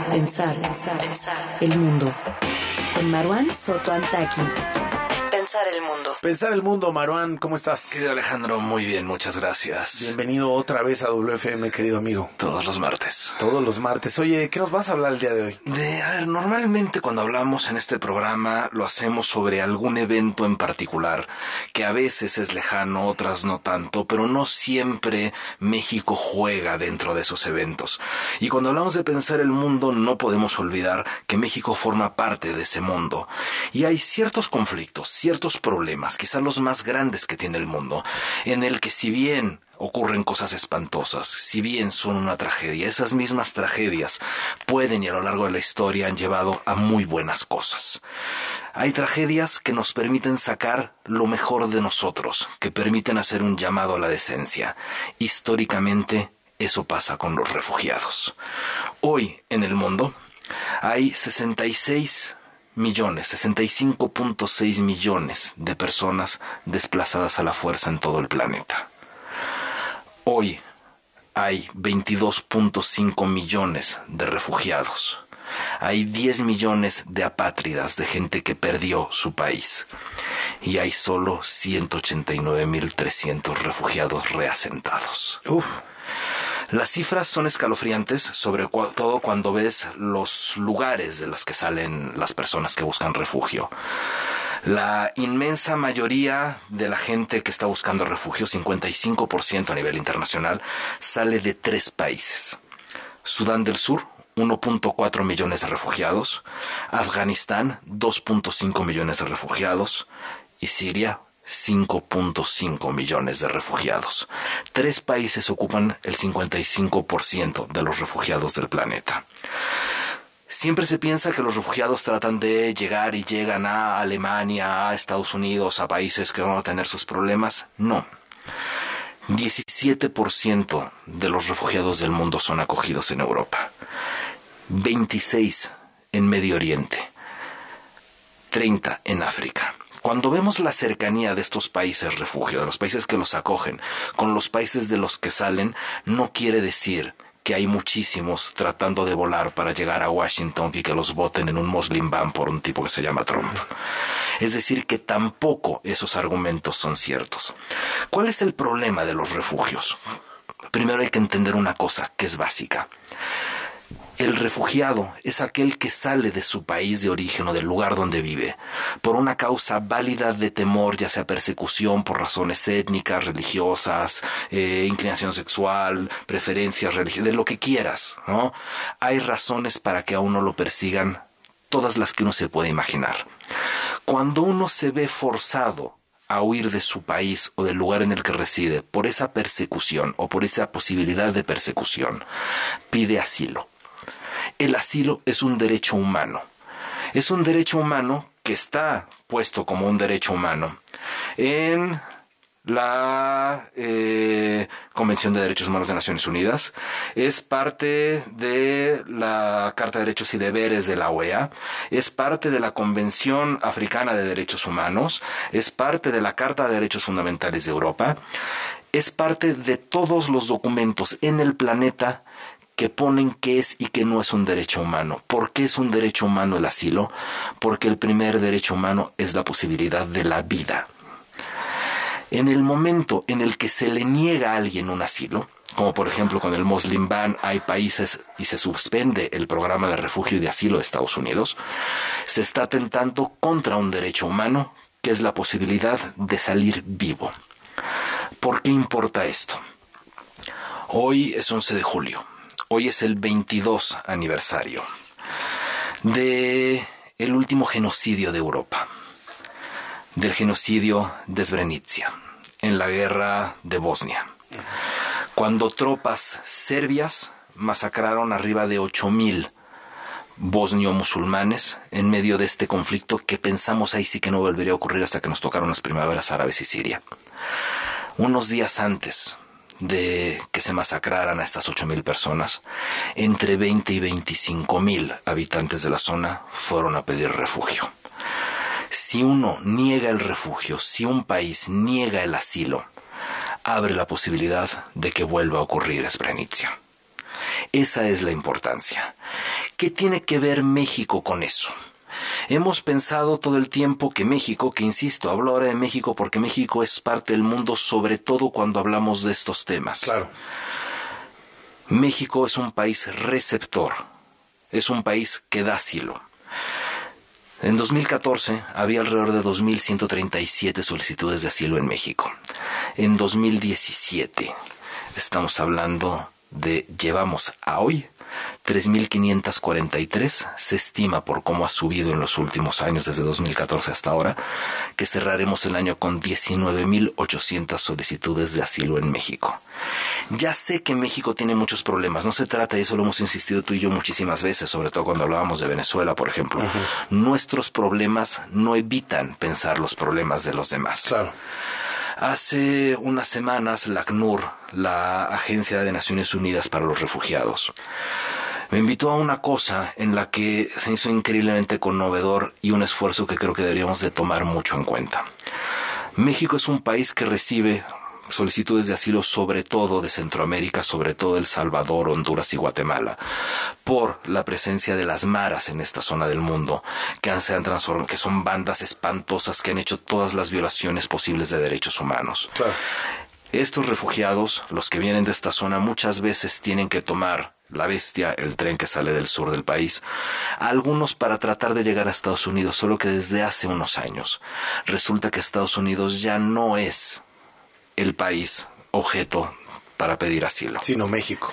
el mundo. Con Marwan Soto Antaki. Pensar el mundo. Pensar el mundo, Marwan, ¿cómo estás? Querido Alejandro, muy bien, muchas gracias. Bienvenido otra vez a WFM, querido amigo. Todos los martes. Todos los martes. Oye, ¿qué nos vas a hablar el día de hoy? Normalmente cuando hablamos en este programa lo hacemos sobre algún evento en particular, que a veces es lejano, otras no tanto, pero no siempre México juega dentro de esos eventos. Y cuando hablamos de pensar el mundo, no podemos olvidar que México forma parte de ese mundo. Y hay ciertos conflictos, ciertos problemas, quizás los más grandes que tiene el mundo, en el que si bien ocurren cosas espantosas, si bien son una tragedia, esas mismas tragedias pueden y a lo largo de la historia han llevado a muy buenas cosas. Hay tragedias que nos permiten sacar lo mejor de nosotros, que permiten hacer un llamado a la decencia. Históricamente, eso pasa con los refugiados. Hoy, en el mundo, hay 65.6 millones de personas desplazadas a la fuerza en todo el planeta. Hoy hay 22.5 millones de refugiados. Hay 10 millones de apátridas, de gente que perdió su país. Y hay solo 189.300 refugiados reasentados. Las cifras son escalofriantes, sobre todo cuando ves los lugares de los que salen las personas que buscan refugio. La inmensa mayoría de la gente que está buscando refugio, 55% a nivel internacional, sale de 3 países. Sudán del Sur, 1.4 millones de refugiados. Afganistán, 2.5 millones de refugiados. Y Siria, 5.5 millones de refugiados. 3 países ocupan el 55% de los refugiados del planeta. Siempre se piensa que los refugiados tratan de llegar y llegan a Alemania, a Estados Unidos, a países que van a tener sus problemas. No. 17% de los refugiados del mundo son acogidos en Europa. 26% en Medio Oriente. 30% en África. Cuando vemos la cercanía de estos países refugio, de los países que los acogen, con los países de los que salen, no quiere decir que hay muchísimos tratando de volar para llegar a Washington y que los voten en un Muslim ban por un tipo que se llama Trump. Es decir, que tampoco esos argumentos son ciertos. ¿Cuál es el problema de los refugios? Primero hay que entender una cosa que es básica. El refugiado es aquel que sale de su país de origen o del lugar donde vive por una causa válida de temor, ya sea persecución por razones étnicas, religiosas, inclinación sexual, preferencias religiosas, de lo que quieras, ¿no? Hay razones para que a uno lo persigan, todas las que uno se puede imaginar. Cuando uno se ve forzado a huir de su país o del lugar en el que reside por esa persecución o por esa posibilidad de persecución, pide asilo. El asilo es un derecho humano. Es un derecho humano que está puesto como un derecho humano en la Convención de Derechos Humanos de Naciones Unidas. Es parte de la Carta de Derechos y Deberes de la OEA. Es parte de la Convención Africana de Derechos Humanos. Es parte de la Carta de Derechos Fundamentales de Europa. Es parte de todos los documentos en el planeta que ponen qué es y qué no es un derecho humano. ¿Por qué es un derecho humano el asilo? Porque el primer derecho humano es la posibilidad de la vida. En el momento en el que se le niega a alguien un asilo, como por ejemplo con el Muslim ban hay países y se suspende el programa de refugio y de asilo de Estados Unidos, se está atentando contra un derecho humano que es la posibilidad de salir vivo. ¿Por qué importa esto? Hoy es 11 de julio. Hoy es el 22 aniversario de el último genocidio de Europa, del genocidio de Srebrenica, en la guerra de Bosnia, cuando tropas serbias masacraron arriba de 8,000 bosnio-musulmanes en medio de este conflicto que pensamos ahí sí que no volvería a ocurrir hasta que nos tocaron las primaveras árabes y Siria. Unos días antes de que se masacraran a estas 8,000 personas, entre 20 y 25,000 habitantes de la zona fueron a pedir refugio. Si uno niega el refugio, si un país niega el asilo, abre la posibilidad de que vuelva a ocurrir Srebrenica. Esa es la importancia. ¿Qué tiene que ver México con eso? Hemos pensado todo el tiempo que México, que insisto, hablo ahora de México porque México es parte del mundo, sobre todo cuando hablamos de estos temas. Claro. México es un país receptor, es un país que da asilo. En 2014 había alrededor de 2.137 solicitudes de asilo en México. En 2017 estamos hablando de, llevamos a hoy 3.543, se estima por cómo ha subido en los últimos años, desde 2014 hasta ahora, que cerraremos el año con 19.800 solicitudes de asilo en México. Ya sé que México tiene muchos problemas, no se trata, y eso lo hemos insistido tú y yo muchísimas veces, sobre todo cuando hablábamos de Venezuela, por ejemplo. Nuestros problemas no evitan pensar los problemas de los demás. Claro. Hace unas semanas, la ACNUR, la Agencia de Naciones Unidas para los Refugiados, me invitó a una cosa en la que se hizo increíblemente conmovedor y un esfuerzo que creo que deberíamos de tomar mucho en cuenta. México es un país que recibe solicitudes de asilo sobre todo de Centroamérica, sobre todo El Salvador, Honduras y Guatemala, por la presencia de las maras en esta zona del mundo, que se han transformado, que son bandas espantosas que han hecho todas las violaciones posibles de derechos humanos. Claro. Estos refugiados, los que vienen de esta zona, muchas veces tienen que tomar la Bestia, el tren que sale del sur del país, algunos para tratar de llegar a Estados Unidos, solo que desde hace unos años resulta que Estados Unidos ya no es el país objeto para pedir asilo. Sino México.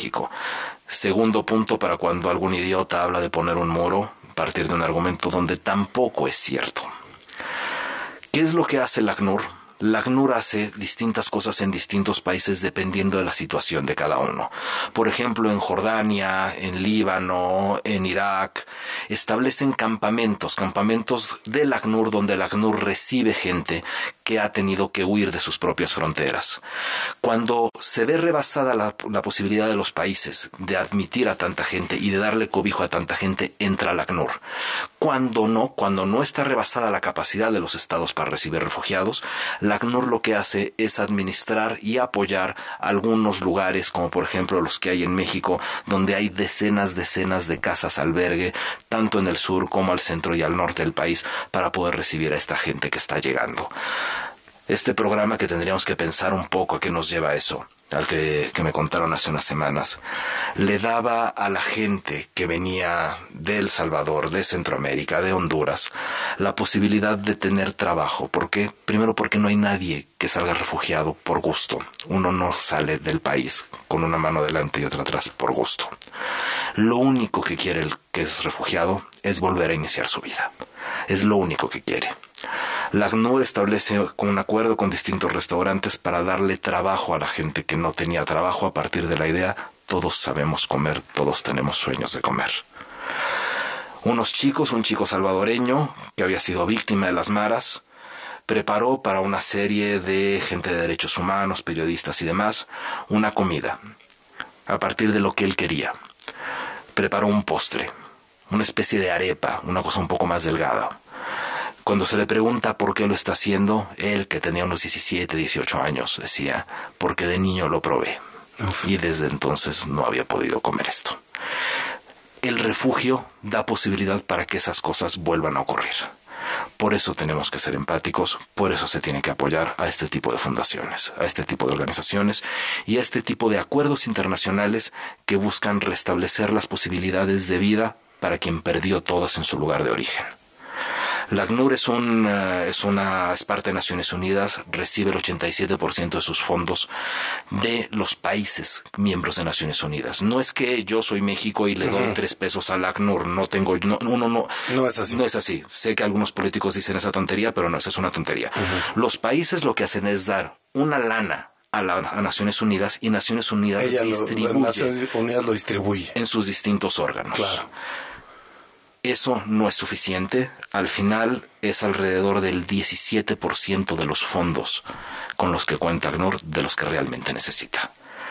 Segundo punto, para cuando algún idiota habla de poner un muro, partir de un argumento donde tampoco es cierto. ¿Qué es lo que hace la ACNUR? La ACNUR hace distintas cosas en distintos países dependiendo de la situación de cada uno. Por ejemplo, en Jordania, en Líbano, en Irak, establecen campamentos de la ACNUR donde la ACNUR recibe gente que ha tenido que huir de sus propias fronteras. Cuando se ve rebasada la posibilidad de los países de admitir a tanta gente y de darle cobijo a tanta gente, entra la ACNUR. Cuando no está rebasada la capacidad de los estados para recibir refugiados, la ACNUR lo que hace es administrar y apoyar algunos lugares, como por ejemplo los que hay en México, donde hay decenas de casas albergue, tanto en el sur como al centro y al norte del país, para poder recibir a esta gente que está llegando. Este programa, que tendríamos que pensar un poco a qué nos lleva eso, al que me contaron hace unas semanas, le daba a la gente que venía de El Salvador, de Centroamérica, de Honduras, la posibilidad de tener trabajo. ¿Por qué? Primero, porque no hay nadie que salga refugiado por gusto. Uno no sale del país con una mano delante y otra atrás por gusto. Lo único que quiere el que es refugiado es volver a iniciar su vida. Es lo único que quiere. La ACNUR establece un acuerdo con distintos restaurantes para darle trabajo a la gente que no tenía trabajo, a partir de la idea: todos sabemos comer, todos tenemos sueños de comer. Un chico salvadoreño que había sido víctima de las maras, preparó para una serie de gente de derechos humanos, periodistas y demás, una comida a partir de lo que él quería. Preparó un postre, una especie de arepa, una cosa un poco más delgada. Cuando se le pregunta por qué lo está haciendo, él, que tenía unos 17, 18 años, decía: porque de niño lo probé. Uf. Y desde entonces no había podido comer esto. El refugio da posibilidad para que esas cosas vuelvan a ocurrir. Por eso tenemos que ser empáticos, por eso se tiene que apoyar a este tipo de fundaciones, a este tipo de organizaciones y a este tipo de acuerdos internacionales que buscan restablecer las posibilidades de vida para quien perdió todas en su lugar de origen. La ACNUR es parte de Naciones Unidas, recibe el 87% de sus fondos de los países miembros de Naciones Unidas. No es que yo soy México y le doy 3 pesos a la ACNUR, no es así. No es así. Sé que algunos políticos dicen esa tontería, pero no, esa es una tontería. Los países lo que hacen es dar una lana a Naciones Unidas, y Naciones Unidas Naciones Unidas lo distribuye en sus distintos órganos. Claro. Eso no es suficiente. Al final es alrededor del 17% de los fondos con los que cuenta ACNUR de los que realmente necesita.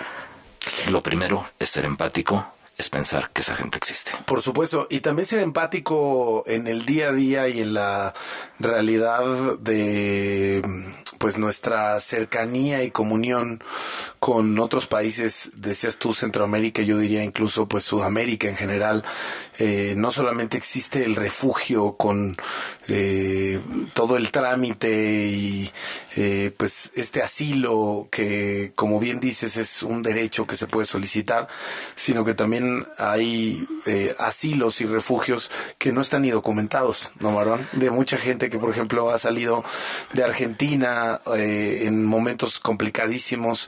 Lo primero es ser empático, es pensar que esa gente existe. Por supuesto, y también ser empático en el día a día y en la realidad de pues nuestra cercanía y comunión con otros países, decías tú Centroamérica, yo diría incluso pues Sudamérica en general, no solamente existe el refugio con todo el trámite y pues este asilo que, como bien dices, es un derecho que se puede solicitar, sino que también hay asilos y refugios que no están ni documentados, ¿no, Marwan? De mucha gente que, por ejemplo, ha salido de Argentina en momentos complicadísimos,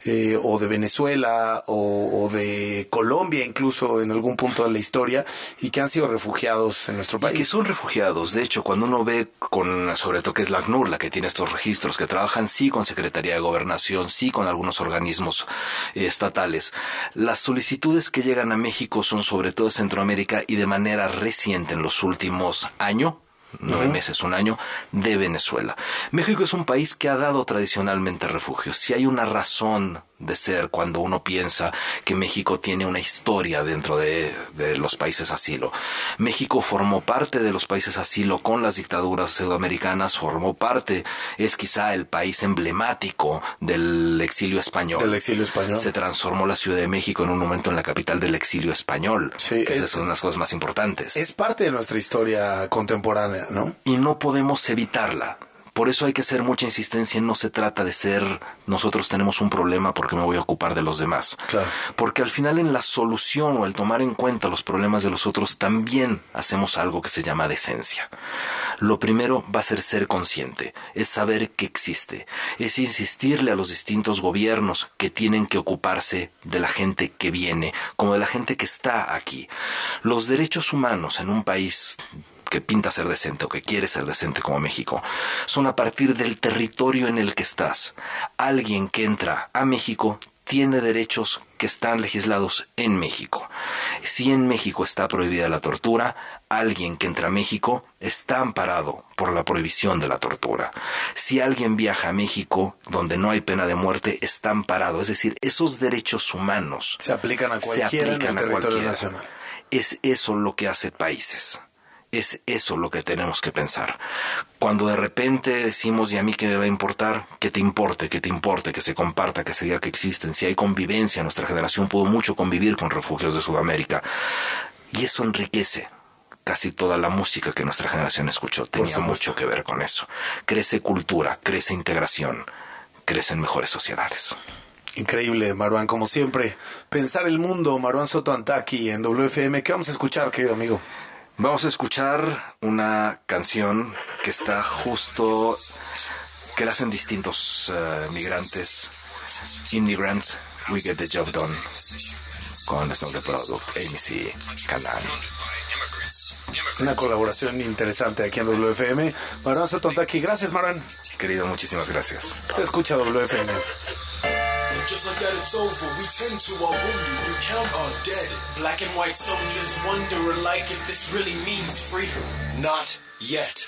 o de Venezuela o de Colombia incluso en algún punto de la historia, y que han sido refugiados en nuestro país. Y que son refugiados. De hecho, cuando uno ve sobre todo que es la ACNUR la que tiene estos registros, que trabajan sí con Secretaría de Gobernación, sí con algunos organismos estatales, las solicitudes que llegan a México son sobre todo de Centroamérica y de manera reciente en los últimos años, 9 meses, un año, de Venezuela. México es un país que ha dado tradicionalmente refugio. Si hay una razón de ser cuando uno piensa que México tiene una historia dentro de los países asilo. México formó parte de los países asilo con las dictaduras sudamericanas, formó parte, es quizá el país emblemático del exilio español. Del exilio español. Se transformó la Ciudad de México en un momento en la capital del exilio español. Sí, esas son las cosas más importantes. Es parte de nuestra historia contemporánea, ¿no? Y no podemos evitarla. Por eso hay que hacer mucha insistencia en no se trata de ser nosotros tenemos un problema porque me voy a ocupar de los demás. Claro. Porque al final en la solución o el tomar en cuenta los problemas de los otros también hacemos algo que se llama decencia. Lo primero va a ser consciente, es saber que existe, es insistirle a los distintos gobiernos que tienen que ocuparse de la gente que viene, como de la gente que está aquí. Los derechos humanos en un país que pinta ser decente o que quiere ser decente como México, son a partir del territorio en el que estás. Alguien que entra a México tiene derechos que están legislados en México. Si en México está prohibida la tortura, alguien que entra a México está amparado por la prohibición de la tortura. Si alguien viaja a México donde no hay pena de muerte, está amparado. Es decir, esos derechos humanos se aplican a cualquiera en el territorio nacional. Es eso lo que hace países. Es eso lo que tenemos que pensar. Cuando de repente decimos, ¿y a mí qué me va a importar? Que te importe, que se comparta, que se diga que existen. Si hay convivencia, nuestra generación pudo mucho convivir con refugios de Sudamérica. Y eso enriquece casi toda la música que nuestra generación escuchó. Tenía mucho que ver con eso. Crece cultura, crece integración, crecen mejores sociedades. Increíble, Marwan, como siempre. Pensar el mundo, Marwan Soto Antaki en WFM. ¿Qué vamos a escuchar, querido amigo? Vamos a escuchar una canción que está justo, que la hacen distintos migrantes, Immigrants, We Get the Job Done, con el Snow Product, AMC, Canan. Una colaboración interesante aquí en WFM. Marwan Soto Antaki, gracias, Marwan. Querido, muchísimas gracias. Te escucha WFM. Just like that it's over, we tend to our wounded, we count our dead. Black and white soldiers wonder alike if this really means freedom. Not yet.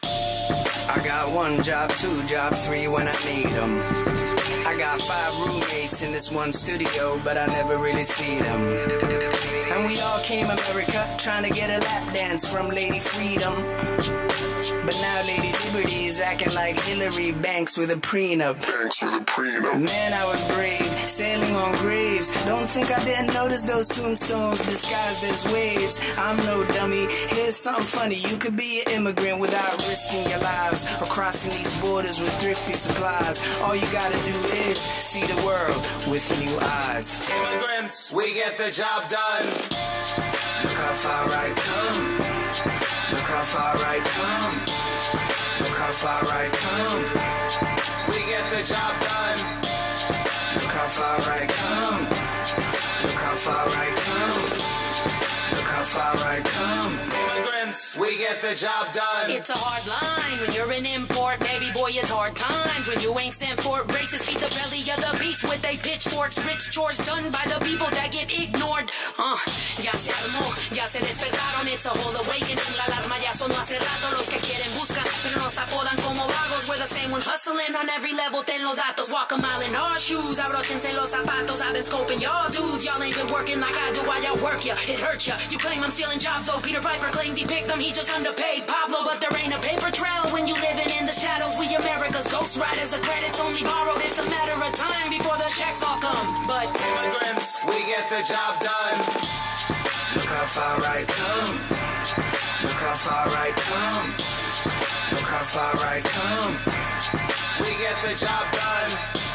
I got 1 job, 2 job, 3 when I need them. I got 5 roommates in this one studio, but I never really see them. And we all came America trying to get a lap dance from Lady Freedom. But now Lady Liberty is acting like Hillary Banks with a prenup. Man, I was brave, sailing on graves. Don't think I didn't notice those tombstones disguised as waves. I'm no dummy. Here's something funny. You could be an immigrant without risking your lives, or crossing these borders with thrifty supplies. All you gotta do is see the world with new eyes. Immigrants, we get the job done. Look how far I come. Look how far I come. Look how far I come. We get the job done. Look how far I come. Look how far I come. Look how far I come. Immigrants, we get the job done. It's a hard line when you're an import, baby boy, it's hard times when you ain't sent for. Racists feed the belly of the beast with they pitchforks. Rich chores done by the people that get ignored. Ya se armó, ya se despertaron. It's a whole awakening. La alarma ya sonó hace rato. Los que quieren buscan, pero nos apodan como vagos. We're the same ones hustling on every level. Ten los datos, walk a mile in our shoes. Abrochense los zapatos. I've been scoping y'all dudes. Y'all ain't been working like I do while y'all work ya. It hurt ya. You claim I'm stealing jobs, though. Peter Piper claimed he picked them. He just underpaid Pablo, but there ain't a paper trail when you living in the shadows. We America's ghost riders. The credit's only borrowed. It's a matter of time before the checks all come. But immigrants, we get the job done. Look how far I come. Look how far I come. Look how far I come. We get the job done.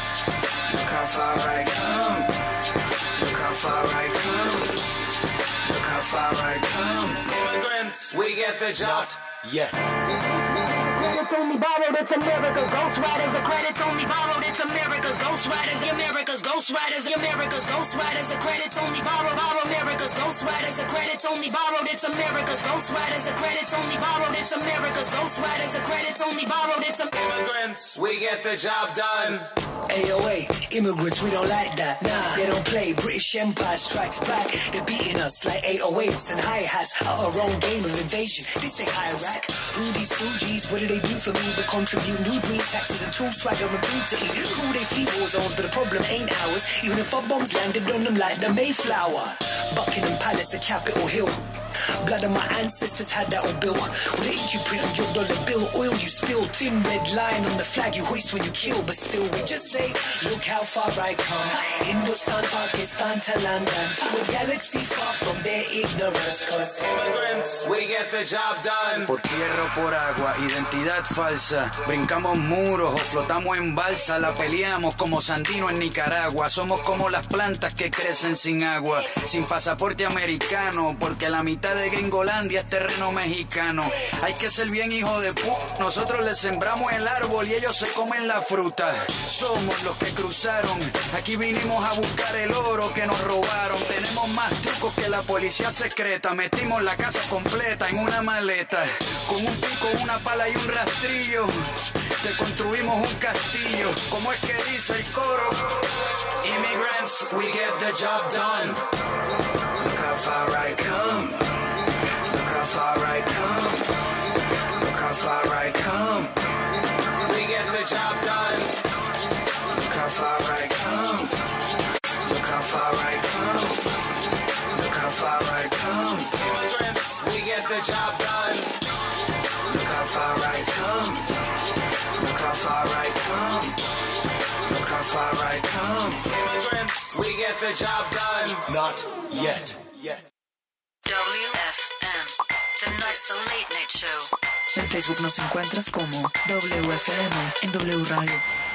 Look how far I come. Look how far I come. Look how far I come. Immigrants, we get the job. Yeah. It's only borrowed, it's America's Ghost Riders. The credit's only borrowed, it's America's Ghost Riders. America's Ghost Riders, America's Ghost Riders. The credit's only borrowed, America's Ghost Riders. The credit's only borrowed, it's America's Ghost Riders. The credit's only borrowed, it's America's Ghost Riders. The credit's only borrowed, it's immigrants, we get the job done. AOA, immigrants, we don't like that. Nah, they don't play. British Empire strikes back. They're beating us like 808s and hi-hats out our own game of invasion. This ain't Iraq. Who these Fugees? What do they do for me but contribute new dreams, taxes and tools, swagger and booty? Who they flee war zones, but the problem ain't ours. Even if our bombs landed on them like the Mayflower. Buckingham Palace, a Capitol Hill. Blood of my ancestors had that all built. With the ink you print on your dollar bill, oil you spill, thin red line on the flag you hoist when you kill. But still we just say, look how far I come. Hindustan, Pakistan to London, to a galaxy far from their ignorance. Cause immigrants, we get the job done. Por tierra o por agua, identidad falsa. Brincamos muros o flotamos en balsa. La peleamos como Sandino en Nicaragua. Somos como las plantas que crecen sin agua, sin pasaporte americano, porque la mitad de Gringolandia es terreno mexicano. Hay que ser bien hijo de nosotros les sembramos el árbol y ellos se comen la fruta. Somos los que cruzaron. Aquí vinimos a buscar el oro que nos robaron. Tenemos más trucos que la policía secreta. Metimos la casa completa en una maleta. Con un pico, una pala y un rastrillo te construimos un castillo. ¿Cómo es que dice el coro? Immigrants, we get the job done. Look how far I come. Look how far I come. Look how far I come. We get the job done. Look how far I come. Look how far I come. Look how far I come. Immigrants, we get the job done. Look how far I come. Look how far I come. Look how far I come. Immigrants, we get the job done. Not yet. WFM, The Not So Late Night Show. En Facebook nos encuentras como WFM en W Radio.